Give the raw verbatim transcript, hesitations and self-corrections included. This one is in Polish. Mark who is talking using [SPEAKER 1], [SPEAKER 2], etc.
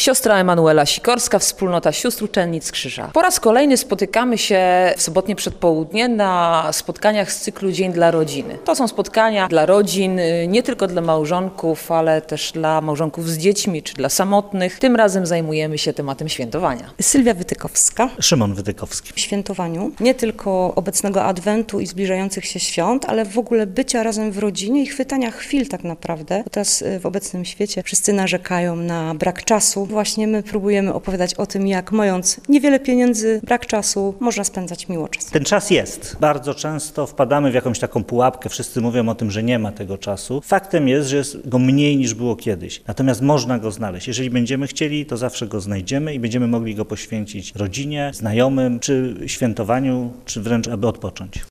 [SPEAKER 1] Siostra Emanuela Sikorska, Wspólnota Sióstr Uczennic Krzyża. Po raz kolejny spotykamy się w sobotnie przedpołudnie na spotkaniach z cyklu Dzień dla Rodziny. To są spotkania dla rodzin, nie tylko dla małżonków, ale też dla małżonków z dziećmi czy dla samotnych. Tym razem zajmujemy się tematem świętowania.
[SPEAKER 2] Sylwia Wytykowska.
[SPEAKER 3] Szymon Wytykowski.
[SPEAKER 2] W świętowaniu nie tylko obecnego Adwentu i zbliżających się świąt, ale w ogóle bycia razem w rodzinie i chwytania chwil tak naprawdę. Bo teraz w obecnym świecie wszyscy narzekają na brak czasu. Właśnie my próbujemy opowiadać o tym, jak mając niewiele pieniędzy, brak czasu, można spędzać miło czas.
[SPEAKER 3] Ten czas jest. Bardzo często wpadamy w jakąś taką pułapkę. Wszyscy mówią o tym, że nie ma tego czasu. Faktem jest, że jest go mniej niż było kiedyś. Natomiast można go znaleźć. Jeżeli będziemy chcieli, to zawsze go znajdziemy i będziemy mogli go poświęcić rodzinie, znajomym, czy świętowaniu, czy wręcz aby odpocząć.